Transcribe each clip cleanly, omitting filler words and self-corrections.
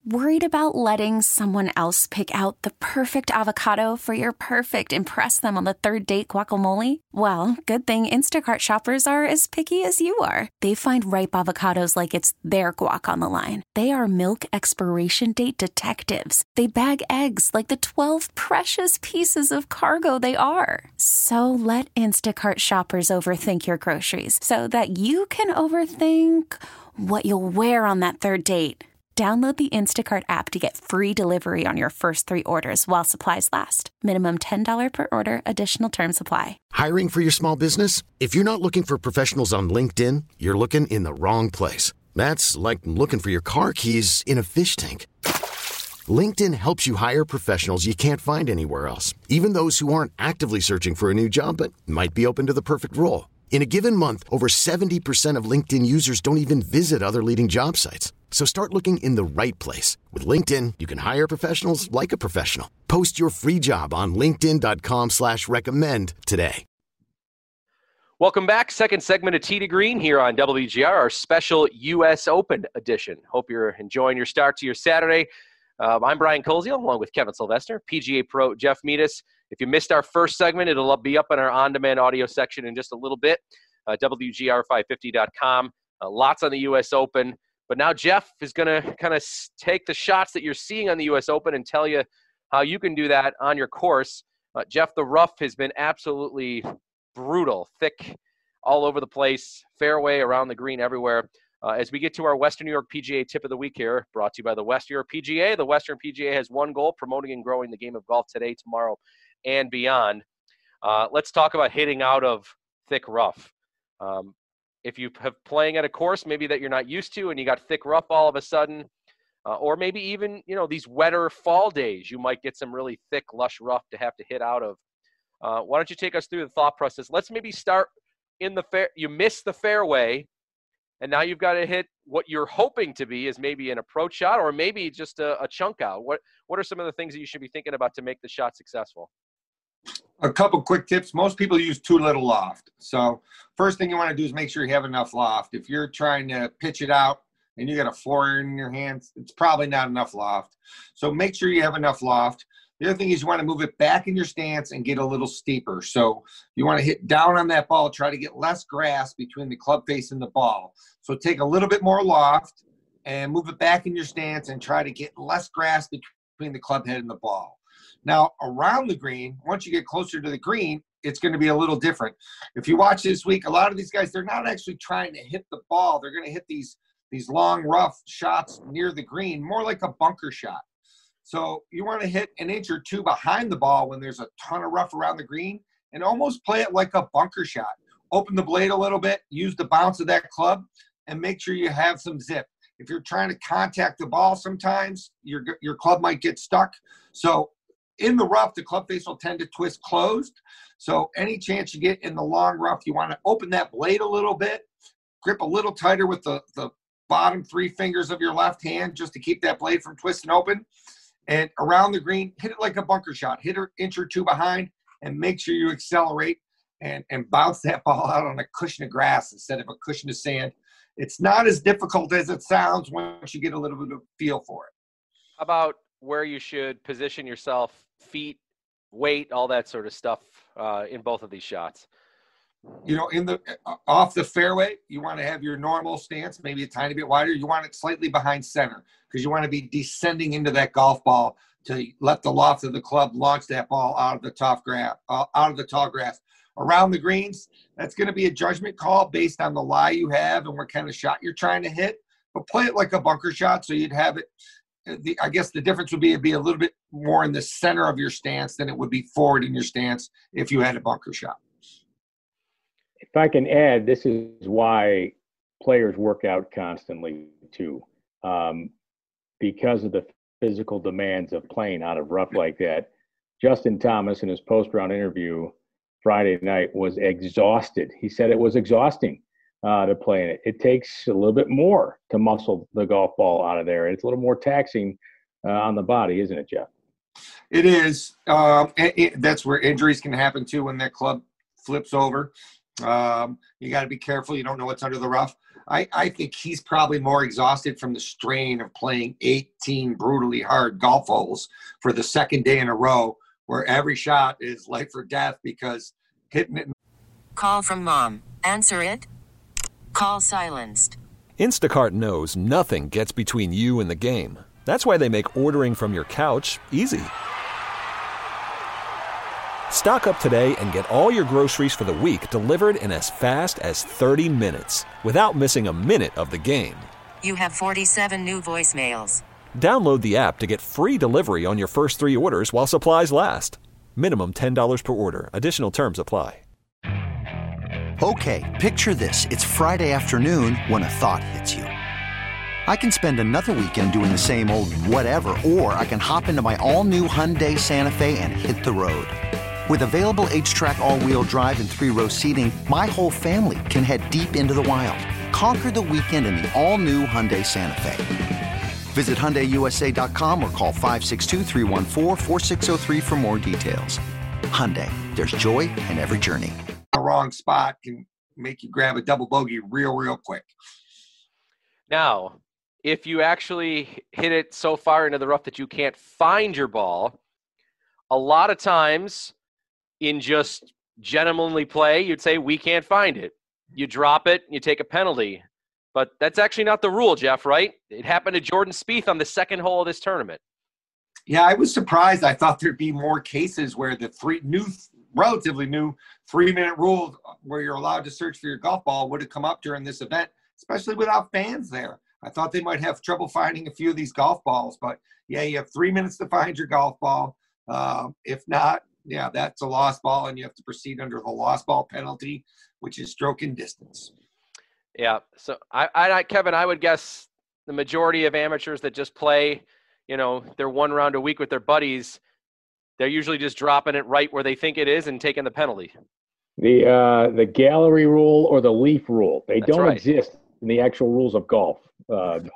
Worried about letting someone else pick out the perfect avocado for your perfect impress them on the third date guacamole? Well, good thing Instacart shoppers are as picky as you are. They find ripe avocados like it's their guac on the line. They are milk expiration date detectives. They bag eggs like the 12 precious pieces of cargo they are. So let Instacart shoppers overthink your groceries so that you can overthink what you'll wear on that third date. Download the Instacart app to get free delivery on your first 3 orders while supplies last. Minimum $10 per order. Additional terms apply. Hiring for your small business? If you're not looking for professionals on LinkedIn, you're looking in the wrong place. That's like looking for your car keys in a fish tank. LinkedIn helps you hire professionals you can't find anywhere else, even those who aren't actively searching for a new job but might be open to the perfect role. In a given month, over 70% of LinkedIn users don't even visit other leading job sites. So start looking in the right place. With LinkedIn, you can hire professionals like a professional. Post your free job on linkedin.com/recommend today. Welcome back. Second segment of Tee to Green here on WGR, our special U.S. Open edition. Hope you're enjoying your start to your Saturday. I'm Brian Koziel, along with Kevin Sylvester, PGA Pro Jeff Metis. If you missed our first segment, it'll be up in our on-demand audio section in just a little bit, WGR550.com. Lots on the U.S. Open. But now Jeff is going to kind of take the shots that you're seeing on the U.S. Open and tell you how you can do that on your course. Jeff, the rough has been absolutely brutal, thick all over the place, fairway, around the green, everywhere. As we get to our Western New York PGA tip of the week here, brought to you by the Western New York PGA. The Western PGA has one goal, promoting and growing the game of golf today, tomorrow, and beyond. Let's talk about hitting out of thick rough. If you have playing at a course maybe that you're not used to and you got thick rough all of a sudden, or maybe even, these wetter fall days, you might get some really thick, lush rough to have to hit out of. Why don't you take us through the thought process? Let's maybe start in the fair. You missed the fairway, and now you've got to hit what you're hoping to be is maybe an approach shot or maybe just a chunk out. What are some of the things that you should be thinking about to make the shot successful? A couple quick tips. Most people use too little loft. So first thing you want to do is make sure you have enough loft. If you're trying to pitch it out and you got a 4-iron in your hands, it's probably not enough loft. So make sure you have enough loft. The other thing is you want to move it back in your stance and get a little steeper. So you want to hit down on that ball, try to get less grass between the club face and the ball. So take a little bit more loft and move it back in your stance and try to get less grass between the club head and the ball. Now, around the green, once you get closer to the green, it's going to be a little different. If you watch this week, a lot of these guys, they're not actually trying to hit the ball. They're going to hit these long, rough shots near the green, more like a bunker shot. So you want to hit an inch or two behind the ball when there's a ton of rough around the green and almost play it like a bunker shot. Open the blade a little bit, use the bounce of that club, and make sure you have some zip. If you're trying to contact the ball, sometimes your club might get stuck. So in the rough, the club face will tend to twist closed. So any chance you get in the long rough, you want to open that blade a little bit, grip a little tighter with the bottom 3 fingers of your left hand just to keep that blade from twisting open. And around the green, hit it like a bunker shot. Hit an inch or two behind and make sure you accelerate and bounce that ball out on a cushion of grass instead of a cushion of sand. It's not as difficult as it sounds once you get a little bit of feel for it. How about where you should position yourself, feet, weight, all that sort of stuff in both of these shots? In the off the fairway, you want to have your normal stance, maybe a tiny bit wider. You want it slightly behind center because you want to be descending into that golf ball to let the loft of the club launch that ball out of the tall grass. Around the greens, that's going to be a judgment call based on the lie you have and what kind of shot you're trying to hit. But play it like a bunker shot, so you'd have it. I guess the difference would be it'd be a little bit more in the center of your stance than it would be forward in your stance if you had a bunker shot. If I can add, this is why players work out constantly too, because of the physical demands of playing out of rough like that. Justin Thomas, in his post-round interview Friday night, was exhausted. He said it was exhausting to play in it. It takes a little bit more to muscle the golf ball out of there. It's a little more taxing on the body, isn't it, Jeff? It is. That's where injuries can happen, too, when that club flips over. You got to be careful. You don't know what's under the rough. I think he's probably more exhausted from the strain of playing 18 brutally hard golf holes for the second day in a row, where every shot is life or death because hitting it. Call from mom. Answer it. Call silenced. Instacart knows nothing gets between you and the game. That's why they make ordering from your couch easy. Stock up today and get all your groceries for the week delivered in as fast as 30 minutes without missing a minute of the game. You have 47 new voicemails. Download the app to get free delivery on your first 3 orders while supplies last. Minimum $10 per order. Additional terms apply. Okay, picture this. It's Friday afternoon when a thought hits you. I can spend another weekend doing the same old whatever, or I can hop into my all-new Hyundai Santa Fe and hit the road. With available H-Track all-wheel drive and 3-row seating, my whole family can head deep into the wild. Conquer the weekend in the all-new Hyundai Santa Fe. Visit HyundaiUSA.com or call 562-314-4603 for more details. Hyundai, there's joy in every journey. The wrong spot can make you grab a double bogey real quick. Now, if you actually hit it so far into the rough that you can't find your ball, a lot of times in just gentlemanly play, you'd say, we can't find it. You drop it, you take a penalty. But that's actually not the rule, Jeff, right? It happened to Jordan Spieth on the second hole of this tournament. Yeah, I was surprised. I thought there'd be more cases where the relatively new 3-minute rule where you're allowed to search for your golf ball would have come up during this event, especially without fans there. I thought they might have trouble finding a few of these golf balls, but yeah, you have 3 minutes to find your golf ball. If not, yeah, that's a lost ball, and you have to proceed under the lost ball penalty, which is stroking distance. Yeah. So Kevin, I would guess the majority of amateurs that just play, they're one round a week with their buddies, they're usually just dropping it right where they think it is and taking the penalty. The gallery rule or the leaf rule, they don't exist in the actual rules of golf. But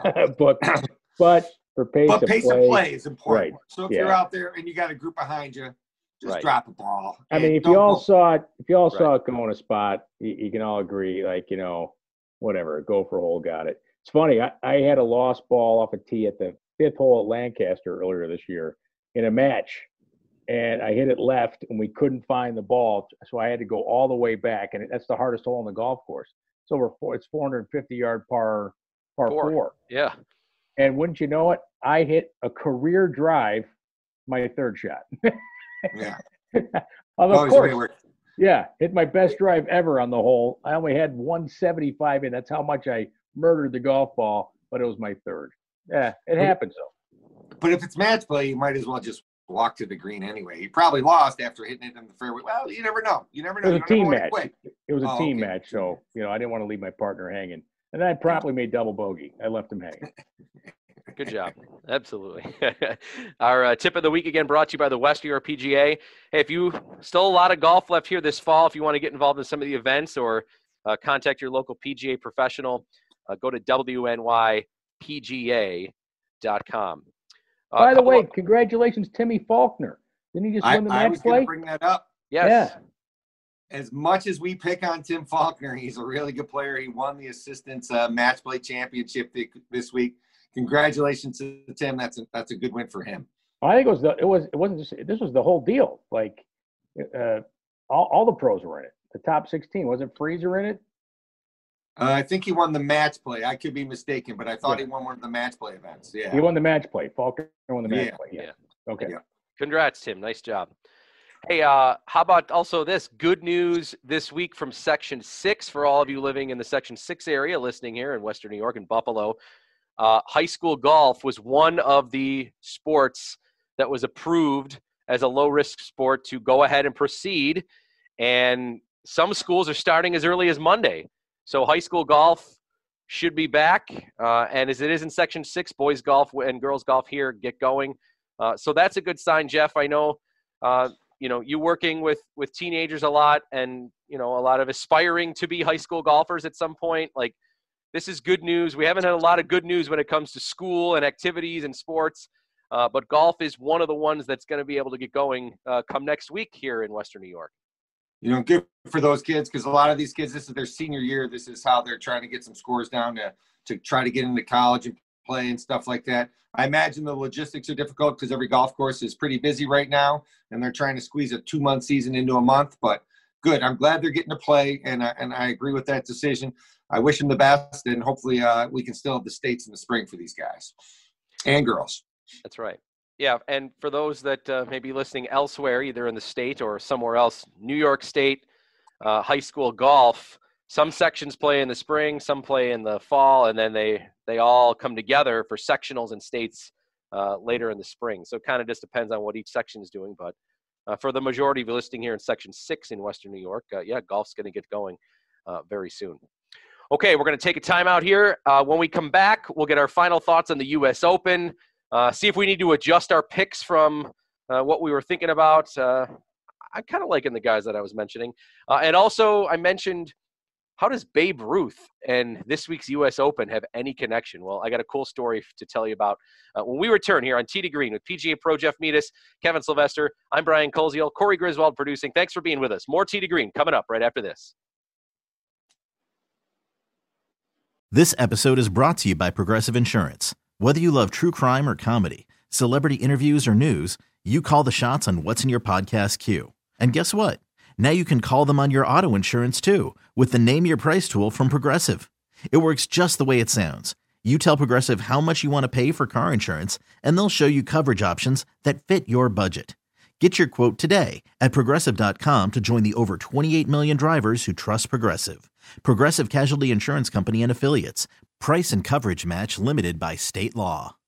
for pace of play is important. Right. So if you're out there and you got a group behind you, just drop a ball. I mean, if you all saw it going a spot, you can all agree, whatever, go for a hole, got it. It's funny. I had a lost ball off a tee at the 5th hole at Lancaster earlier this year in a match, and I hit it left, and we couldn't find the ball, so I had to go all the way back, and that's the hardest hole on the golf course. It's 450-yard par 4. Yeah. And wouldn't you know it, I hit a career drive, my third shot. Yeah. Of course. Yeah, hit my best drive ever on the hole. I only had 175 in. That's how much I murdered the golf ball, but it was my third. Yeah, it happens though. But if it's match play, you might as well just walk to the green anyway. He probably lost after hitting it in the fairway. Well, you never know. It was a team match. It was a team match, so I didn't want to leave my partner hanging. And then I promptly made double bogey. I left him hanging. Good job. Absolutely. Our tip of the week again brought to you by the West New York PGA. Hey, if you still a lot of golf left here this fall, if you want to get involved in some of the events or contact your local PGA professional, go to WNYPGA.com. By the way, congratulations, Timmy Faulkner. Didn't he just win the match play? I was going to bring that up. Yes. Yeah. As much as we pick on Tim Faulkner, he's a really good player. He won the Assistants Match Play Championship this week. Congratulations to Tim. That's a good win for him. I think this was the whole deal. All the pros were in it. The top 16. Wasn't Freezer in it? I think he won the match play. I could be mistaken, but I thought he won one of the match play events. Yeah. He won the match play. Faulkner won the match play. Yeah. Okay. Yeah. Congrats, Tim. Nice job. Hey, how about also this good news this week from Section 6 for all of you living in the Section 6 area, listening here in Western New York and Buffalo. High school golf was one of the sports that was approved as a low-risk sport to go ahead and proceed, and some schools are starting as early as Monday. So high school golf should be back, and as it is in Section 6, boys golf and girls golf here get going. So that's a good sign, Jeff. I know, you working with teenagers a lot and, a lot of aspiring to be high school golfers at some point. This is good news. We haven't had a lot of good news when it comes to school and activities and sports, but golf is one of the ones that's going to be able to get going come next week here in Western New York. Good for those kids, because a lot of these kids, this is their senior year. This is how they're trying to get some scores down to try to get into college and play and stuff like that. I imagine the logistics are difficult because every golf course is pretty busy right now, and they're trying to squeeze a 2-month season into a month. But good. I'm glad they're getting to play, and I agree with that decision. I wish them the best, and hopefully we can still have the states in the spring for these guys and girls. That's right. Yeah, and for those that may be listening elsewhere, either in the state or somewhere else, New York State high school golf, some sections play in the spring, some play in the fall, and then they all come together for sectionals and states later in the spring. So it kind of just depends on what each section is doing. But for the majority of you listening here in Section 6 in Western New York, golf's going to get going very soon. Okay, we're going to take a timeout here. When we come back, we'll get our final thoughts on the U.S. Open, see if we need to adjust our picks from what we were thinking about. I'm kind of liking the guys that I was mentioning. And also, I mentioned, how does Babe Ruth and this week's U.S. Open have any connection? Well, I got a cool story to tell you about when we return here on Tee to Green with PGA Pro Jeff Metis, Kevin Sylvester. I'm Brian Koziel, Corey Griswold producing. Thanks for being with us. More Tee to Green coming up right after this. This episode is brought to you by Progressive Insurance. Whether you love true crime or comedy, celebrity interviews or news, you call the shots on what's in your podcast queue. And guess what? Now you can call them on your auto insurance too with the Name Your Price tool from Progressive. It works just the way it sounds. You tell Progressive how much you want to pay for car insurance, and they'll show you coverage options that fit your budget. Get your quote today at Progressive.com to join the over 28 million drivers who trust Progressive. Progressive Casualty Insurance Company and Affiliates. Price and coverage match limited by state law.